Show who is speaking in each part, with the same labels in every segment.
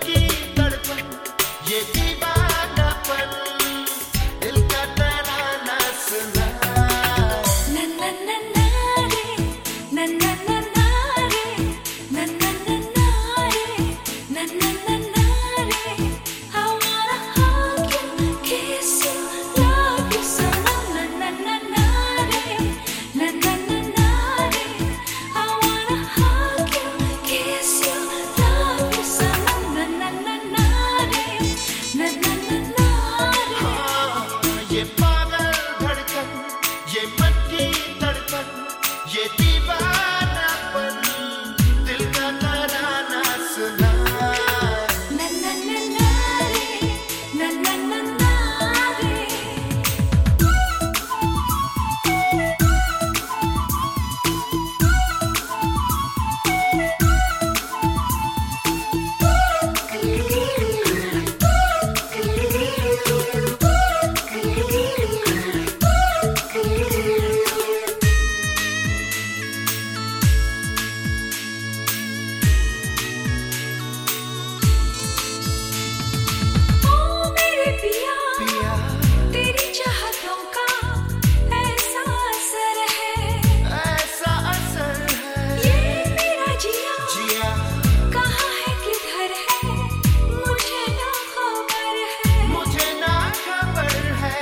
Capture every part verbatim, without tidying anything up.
Speaker 1: की तड़पन, ये दीवानापन, दिल का तराना सुना।
Speaker 2: ना ना ना ना रे, ना ना ना ना रे, ना ना ना ना रे, ना ना ना ना रे। I wanna hug you, kiss you, love you so much. Na na na na रे, na na na na रे। I wanna hug you, kiss you, love you so much. Na na na na रे, na na na na रे।
Speaker 1: हाँ, ये पागल धड़कन, ये मन की तड़पन, ये दीवानापन, दिल का तराना सुना।
Speaker 2: Na na na na re, na na na na re. ओ मेरे पिया,
Speaker 1: पिया,
Speaker 2: तेरी चाहतों का ऐसा असर है,
Speaker 1: ऐसा असर है,
Speaker 2: ये मेरा जिया
Speaker 1: जिया,
Speaker 2: कहाँ है किधर है, मुझे ना खबर है।
Speaker 1: मुझे ना खबर है।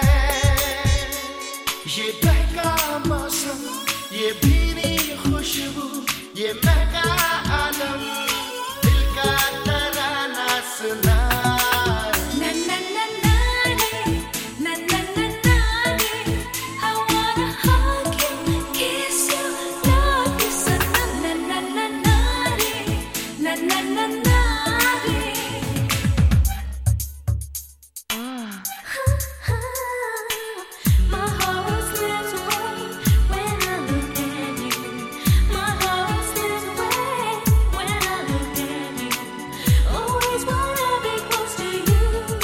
Speaker 1: ये बहका मौसम, ये भीनी खुशबू, ये महका आलम, दिल का तराना सुना।
Speaker 2: Na na na na re, na na na na re. I wanna hug you, kiss you, love you so much. Na na na na re, na na na na re. My heart slips away when I look at you. My heart slips away when I look at you. Always wanna be close to you.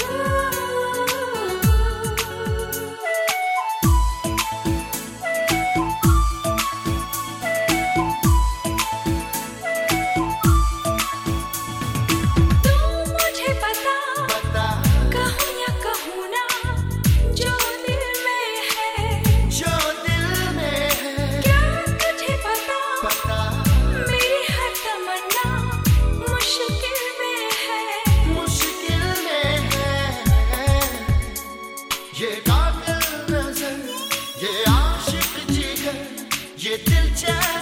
Speaker 2: तू मुझे बता,
Speaker 1: बता,
Speaker 2: कहूँ या कहूँ ना, जो दिल में है,
Speaker 1: जो दिल में है,
Speaker 2: क्या तुझे पता,
Speaker 1: पता,
Speaker 2: मेरी हर तमन्ना मुश्किल में है।
Speaker 1: मुश्किल में है। ये काबिल नजर, ये आशिक जिगर, ये दिल चाह